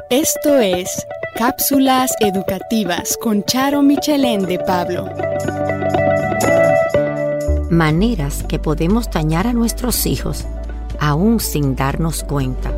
Esto es Cápsulas Educativas con Charo Michelén de Pablo. Maneras que podemos dañar a nuestros hijos aún sin darnos cuenta.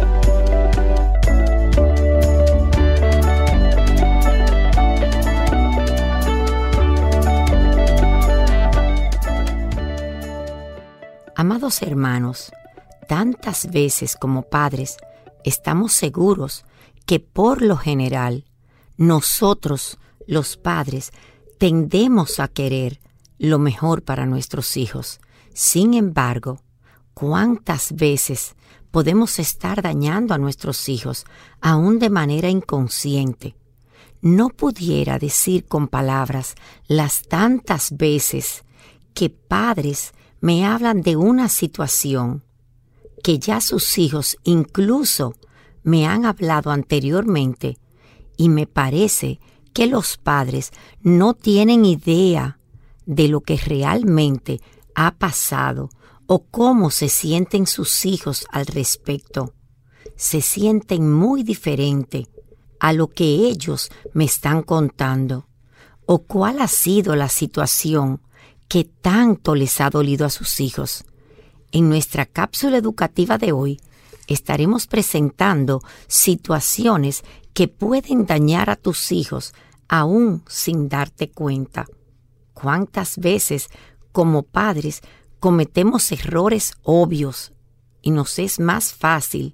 Amados hermanos, tantas veces como padres estamos seguros que por lo general nosotros, los padres, tendemos a querer lo mejor para nuestros hijos. Sin embargo, ¿cuántas veces podemos estar dañando a nuestros hijos aún de manera inconsciente? No pudiera decir con palabras las tantas veces que padres me hablan de una situación que ya sus hijos incluso me han hablado anteriormente, y me parece que los padres no tienen idea de lo que realmente ha pasado o cómo se sienten sus hijos al respecto. Se sienten muy diferente a lo que ellos me están contando, o cuál ha sido la situación que tanto les ha dolido a sus hijos. En nuestra cápsula educativa de hoy estaremos presentando situaciones que pueden dañar a tus hijos aún sin darte cuenta. ¿Cuántas veces como padres cometemos errores obvios y nos es más fácil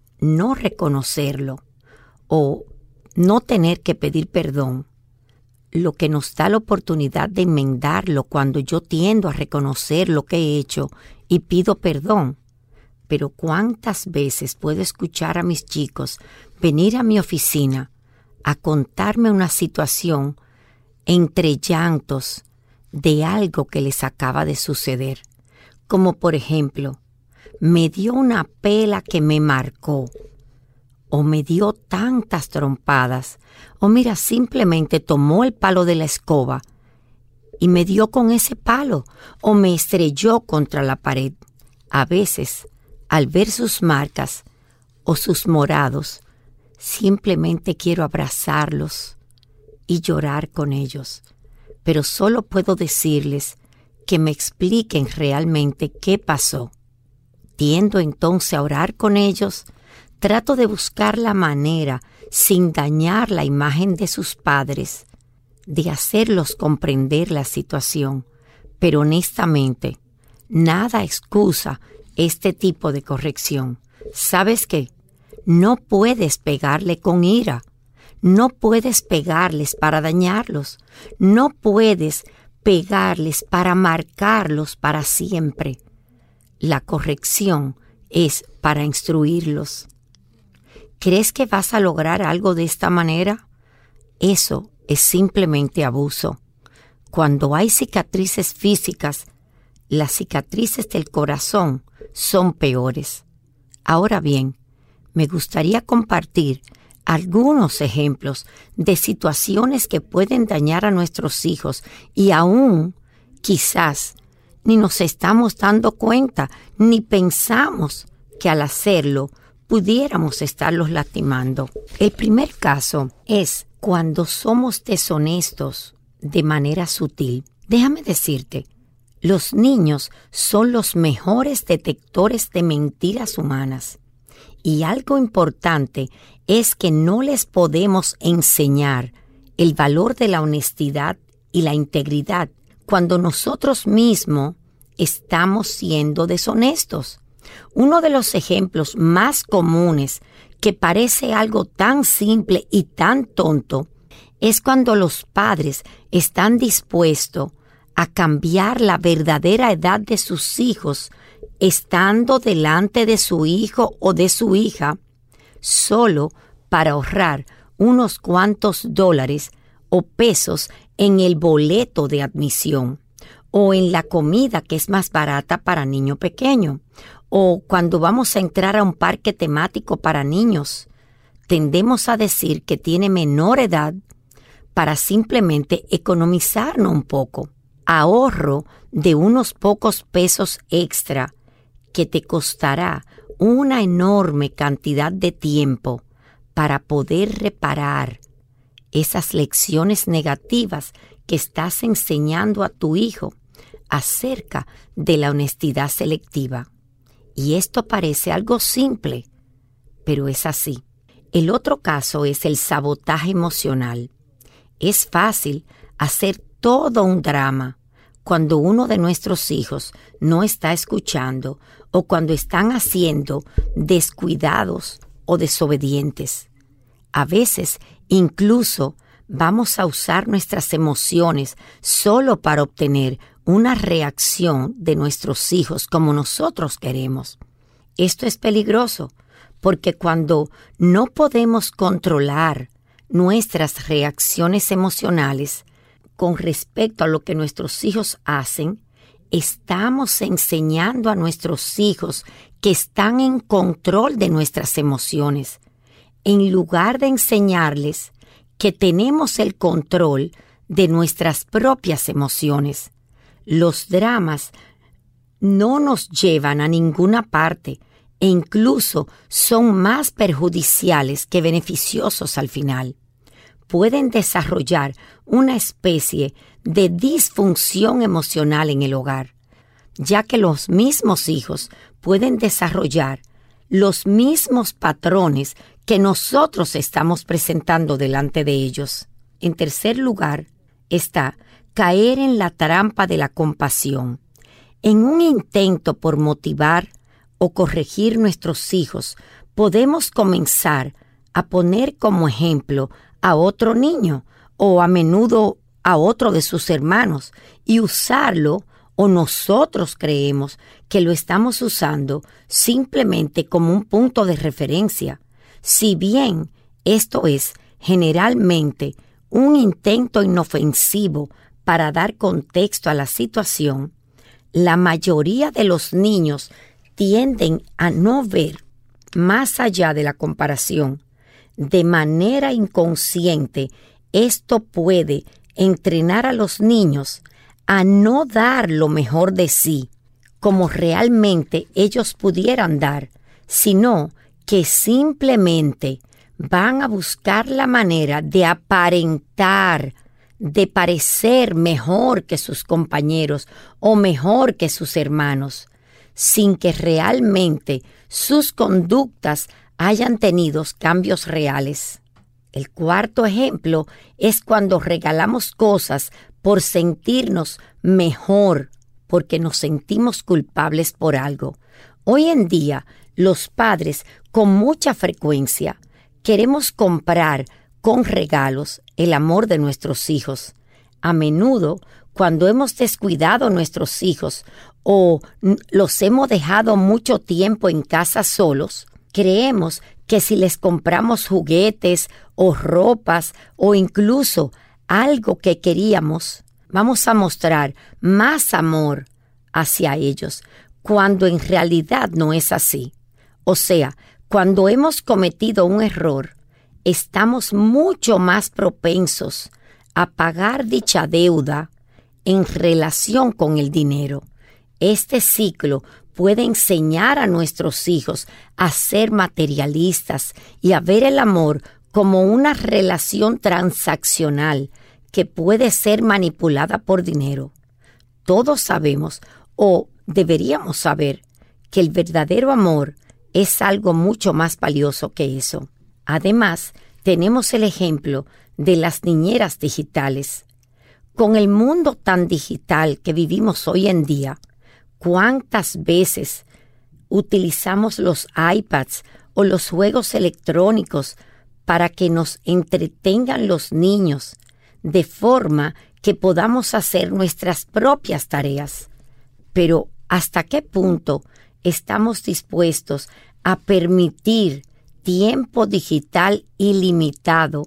no reconocerlo o no tener que pedir perdón? Lo que nos da la oportunidad de enmendarlo cuando yo tiendo a reconocer lo que he hecho y pido perdón. Pero ¿cuántas veces puedo escuchar a mis chicos venir a mi oficina a contarme una situación entre llantos de algo que les acaba de suceder? Como por ejemplo, me dio una pela que me marcó, o me dio tantas trompadas, o mira, simplemente tomó el palo de la escoba y me dio con ese palo, o me estrelló contra la pared. A veces, al ver sus marcas o sus morados, simplemente quiero abrazarlos y llorar con ellos. Pero solo puedo decirles que me expliquen realmente qué pasó. Tiendo entonces a orar con ellos. Trato de buscar la manera, sin dañar la imagen de sus padres, de hacerlos comprender la situación. Pero honestamente, nada excusa este tipo de corrección. ¿Sabes qué? No puedes pegarle con ira. No puedes pegarles para dañarlos. No puedes pegarles para marcarlos para siempre. La corrección es para instruirlos. ¿Crees que vas a lograr algo de esta manera? Eso es simplemente abuso. Cuando hay cicatrices físicas, las cicatrices del corazón son peores. Ahora bien, me gustaría compartir algunos ejemplos de situaciones que pueden dañar a nuestros hijos y aún, quizás, ni nos estamos dando cuenta, ni pensamos que al hacerlo pudiéramos estarlos lastimando. El primer caso es cuando somos deshonestos de manera sutil. Déjame decirte, los niños son los mejores detectores de mentiras humanas. Y algo importante es que no les podemos enseñar el valor de la honestidad y la integridad cuando nosotros mismos estamos siendo deshonestos. Uno de los ejemplos más comunes, que parece algo tan simple y tan tonto, es cuando los padres están dispuestos a cambiar la verdadera edad de sus hijos estando delante de su hijo o de su hija solo para ahorrar unos cuantos dólares o pesos en el boleto de admisión o en la comida que es más barata para niño pequeño, o cuando vamos a entrar a un parque temático para niños. Tendemos a decir que tiene menor edad para simplemente economizarnos un poco. Ahorro de unos pocos pesos extra que te costará una enorme cantidad de tiempo para poder reparar esas lecciones negativas que estás enseñando a tu hijo acerca de la honestidad selectiva. Y esto parece algo simple, pero es así. El otro caso es el sabotaje emocional. Es fácil hacer todo un drama cuando uno de nuestros hijos no está escuchando o cuando están haciendo descuidados o desobedientes. A veces, incluso, vamos a usar nuestras emociones solo para obtener una reacción de nuestros hijos como nosotros queremos. Esto es peligroso porque cuando no podemos controlar nuestras reacciones emocionales con respecto a lo que nuestros hijos hacen, estamos enseñando a nuestros hijos que están en control de nuestras emociones, en lugar de enseñarles que tenemos el control de nuestras propias emociones. Los dramas no nos llevan a ninguna parte e incluso son más perjudiciales que beneficiosos al final. Pueden desarrollar una especie de disfunción emocional en el hogar, ya que los mismos hijos pueden desarrollar los mismos patrones que nosotros estamos presentando delante de ellos. En tercer lugar, está caer en la trampa de la compasión. En un intento por motivar o corregir nuestros hijos, podemos comenzar a poner como ejemplo a otro niño o a menudo a otro de sus hermanos y usarlo, o nosotros creemos que lo estamos usando simplemente como un punto de referencia. Si bien esto es generalmente un intento inofensivo para dar contexto a la situación, la mayoría de los niños tienden a no ver más allá de la comparación. De manera inconsciente, esto puede entrenar a los niños a no dar lo mejor de sí, como realmente ellos pudieran dar, sino que simplemente van a buscar la manera de aparentar, de parecer mejor que sus compañeros o mejor que sus hermanos, sin que realmente sus conductas hayan tenido cambios reales. El cuarto ejemplo es cuando regalamos cosas por sentirnos mejor, porque nos sentimos culpables por algo. Hoy en día, los padres con mucha frecuencia queremos comprar con regalos el amor de nuestros hijos. A menudo, cuando hemos descuidado a nuestros hijos o los hemos dejado mucho tiempo en casa solos, creemos que si les compramos juguetes o ropas o incluso algo que queríamos, vamos a mostrar más amor hacia ellos, cuando en realidad no es así. O sea, cuando hemos cometido un error, estamos mucho más propensos a pagar dicha deuda en relación con el dinero. Este ciclo puede enseñar a nuestros hijos a ser materialistas y a ver el amor como una relación transaccional que puede ser manipulada por dinero. Todos sabemos, o deberíamos saber, que el verdadero amor es algo mucho más valioso que eso. Además, tenemos el ejemplo de las niñeras digitales. Con el mundo tan digital que vivimos hoy en día, ¿cuántas veces utilizamos los iPads o los juegos electrónicos para que nos entretengan los niños, de forma que podamos hacer nuestras propias tareas? Pero ¿hasta qué punto estamos dispuestos a permitir tiempo digital ilimitado,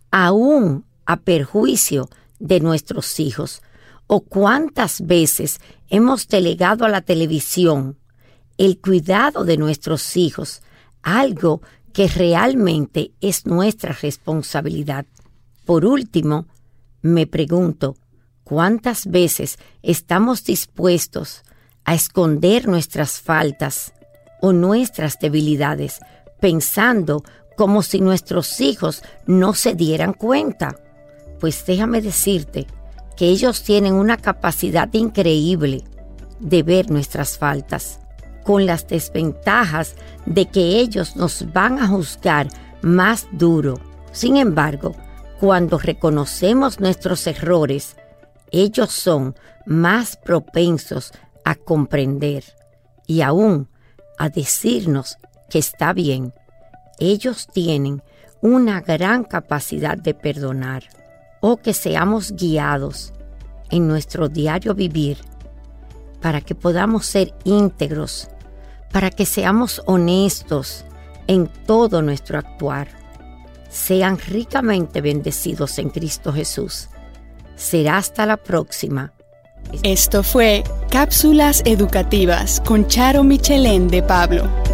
aún a perjuicio de nuestros hijos? ¿O cuántas veces hemos delegado a la televisión el cuidado de nuestros hijos, algo que realmente es nuestra responsabilidad? Por último, me pregunto, ¿cuántas veces estamos dispuestos a esconder nuestras faltas o nuestras debilidades, pensando como si nuestros hijos no se dieran cuenta. Pues déjame decirte que ellos tienen una capacidad increíble de ver nuestras faltas, con las desventajas de que ellos nos van a juzgar más duro. Sin embargo, cuando reconocemos nuestros errores, ellos son más propensos a comprender y aún a decirnos que está bien. Ellos tienen una gran capacidad de perdonar. O que seamos guiados en nuestro diario vivir para que podamos ser íntegros, para que seamos honestos en todo nuestro actuar. Sean ricamente bendecidos en Cristo Jesús. Será hasta la próxima. Esto fue Cápsulas Educativas con Charo Michelén de Pablo.